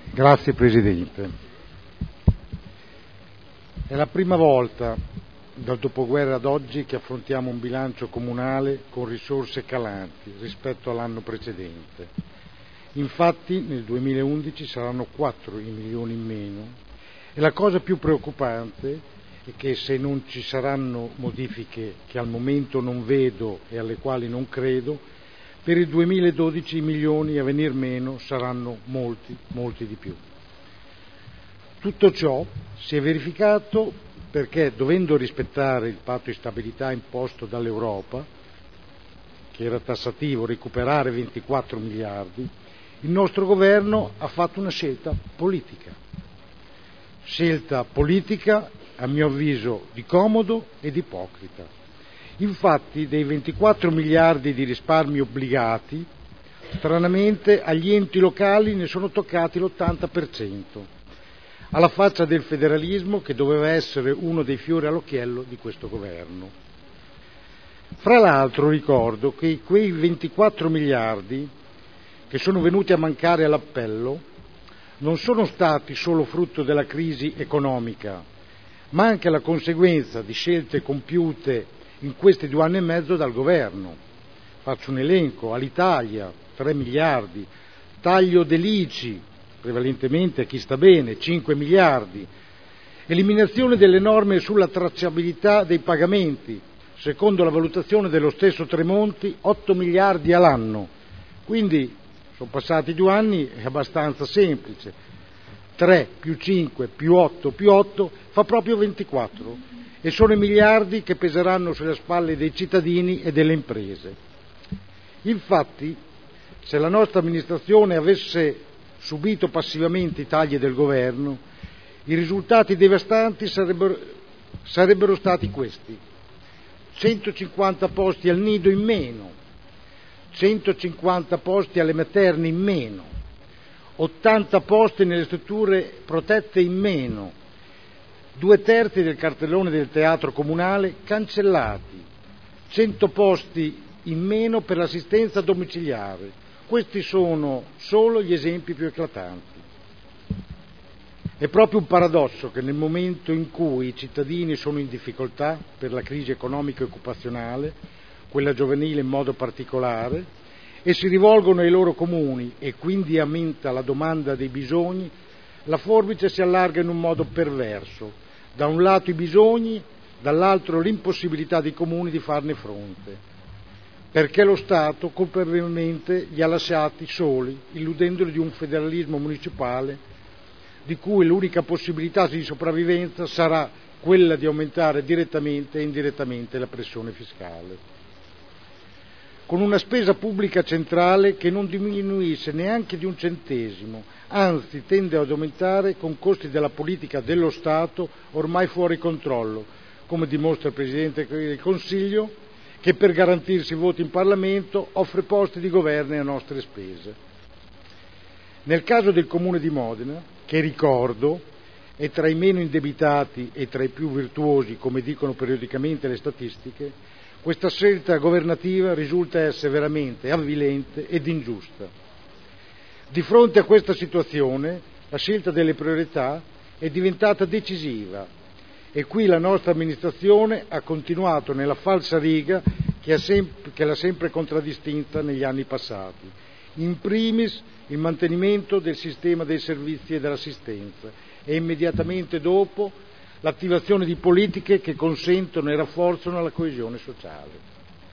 Grazie Presidente. È la prima volta dal dopoguerra ad oggi che affrontiamo un bilancio comunale con risorse calanti rispetto all'anno precedente. Infatti nel 2011 saranno 4 i milioni in meno e la cosa più preoccupante è che se non ci saranno modifiche che al momento non vedo e alle quali non credo, per il 2012 i milioni a venir meno saranno molti di più. Tutto ciò si è verificato perché, dovendo rispettare il patto di stabilità imposto dall'Europa, che era tassativo, recuperare 24 miliardi, il nostro governo ha fatto una scelta politica. Scelta politica, a mio avviso, di comodo ed ipocrita. Infatti, dei 24 miliardi di risparmi obbligati, stranamente agli enti locali ne sono toccati l'80%, alla faccia del federalismo che doveva essere uno dei fiori all'occhiello di questo governo. Fra l'altro ricordo che quei 24 miliardi che sono venuti a mancare all'appello non sono stati solo frutto della crisi economica, ma anche la conseguenza di scelte compiute in questi 2 anni e mezzo dal governo. Faccio un elenco: all'Italia 3 miliardi, taglio dell'ICI, prevalentemente a chi sta bene, 5 miliardi, eliminazione delle norme sulla tracciabilità dei pagamenti, secondo la valutazione dello stesso Tremonti 8 miliardi all'anno. Quindi sono passati 2 anni, è abbastanza semplice: 3 più 5 più 8 più 8 fa proprio 24, e sono i miliardi che peseranno sulle spalle dei cittadini e delle imprese. Infatti, se la nostra amministrazione avesse subito passivamente i tagli del governo, i risultati devastanti sarebbero stati questi: 150 posti al nido in meno, 150 posti alle materne in meno, 80 posti nelle strutture protette in meno, 2/3 del cartellone del teatro comunale cancellati, 100 posti in meno per l'assistenza domiciliare. Questi sono solo gli esempi più eclatanti. È proprio un paradosso che nel momento in cui i cittadini sono in difficoltà per la crisi economica e occupazionale, quella giovanile in modo particolare, e si rivolgono ai loro comuni e quindi aumenta la domanda dei bisogni, la forbice si allarga in un modo perverso: da un lato i bisogni, dall'altro l'impossibilità dei comuni di farne fronte, perché lo Stato colpevolmente li ha lasciati soli, illudendoli di un federalismo municipale di cui l'unica possibilità di sopravvivenza sarà quella di aumentare direttamente e indirettamente la pressione fiscale, con una spesa pubblica centrale che non diminuisce neanche di un centesimo, anzi tende ad aumentare con costi della politica dello Stato ormai fuori controllo, come dimostra il Presidente del Consiglio, che per garantirsi voti in Parlamento offre posti di governo a nostre spese. Nel caso del Comune di Modena, che ricordo è tra i meno indebitati e tra i più virtuosi, come dicono periodicamente le statistiche, questa scelta governativa risulta essere veramente avvilente ed ingiusta. Di fronte a questa situazione, la scelta delle priorità è diventata decisiva e qui la nostra amministrazione ha continuato nella falsariga che l'ha sempre contraddistinta negli anni passati. In primis il mantenimento del sistema dei servizi e dell'assistenza e immediatamente dopo l'attivazione di politiche che consentono e rafforzano la coesione sociale.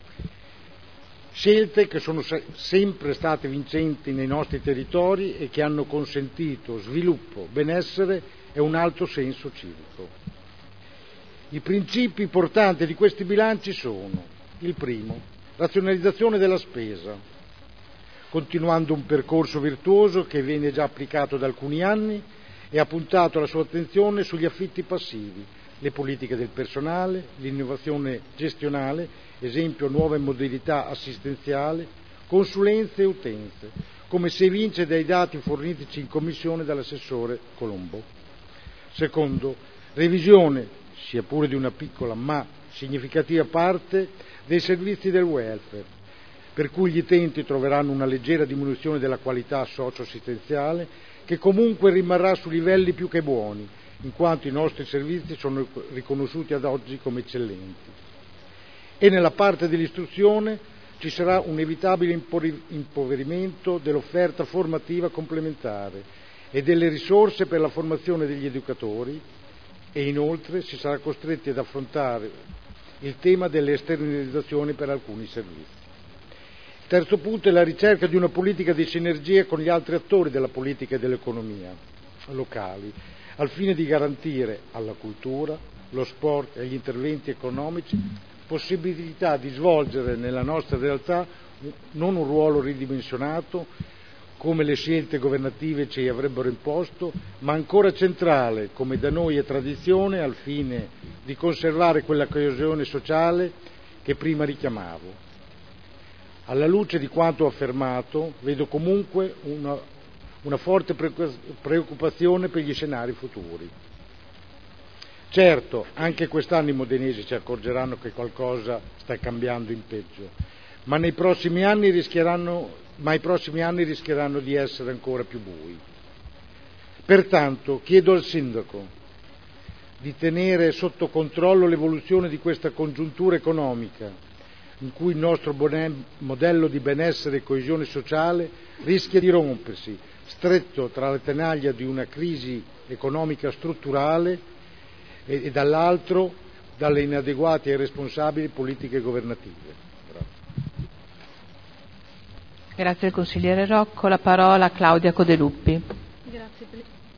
Scelte che sono sempre state vincenti nei nostri territori e che hanno consentito sviluppo, benessere e un alto senso civico. I principi portanti di questi bilanci sono: il primo, razionalizzazione della spesa, continuando un percorso virtuoso che viene già applicato da alcuni anni e ha puntato la sua attenzione sugli affitti passivi, le politiche del personale, l'innovazione gestionale, esempio nuove modalità assistenziali, consulenze e utenze, come si evince dai dati fornitici in commissione dall'assessore Colombo. Secondo, revisione, sia pure di una piccola ma significativa parte, dei servizi del welfare, per cui gli utenti troveranno una leggera diminuzione della qualità socio-assistenziale, che comunque rimarrà su livelli più che buoni, in quanto i nostri servizi sono riconosciuti ad oggi come eccellenti. E nella parte dell'istruzione ci sarà un inevitabile impoverimento dell'offerta formativa complementare e delle risorse per la formazione degli educatori, e inoltre si sarà costretti ad affrontare il tema delle esternalizzazioni per alcuni servizi. Il terzo punto è la ricerca di una politica di sinergia con gli altri attori della politica e dell'economia locali, al fine di garantire alla cultura, lo sport e agli interventi economici possibilità di svolgere nella nostra realtà non un ruolo ridimensionato come le scelte governative ci avrebbero imposto, ma ancora centrale, come da noi è tradizione, al fine di conservare quella coesione sociale che prima richiamavo. Alla luce di quanto affermato, vedo comunque una forte preoccupazione per gli scenari futuri. Certo, anche quest'anno i modenesi si accorgeranno che qualcosa sta cambiando in peggio, ma i prossimi anni rischieranno di essere ancora più bui. Pertanto chiedo al Sindaco di tenere sotto controllo l'evoluzione di questa congiuntura economica, in cui il nostro modello di benessere e coesione sociale rischia di rompersi, stretto tra le tenaglie di una crisi economica strutturale e dall'altro dalle inadeguate e irresponsabili politiche governative. Grazie al consigliere Rocco. La parola a Claudia Codeluppi. Grazie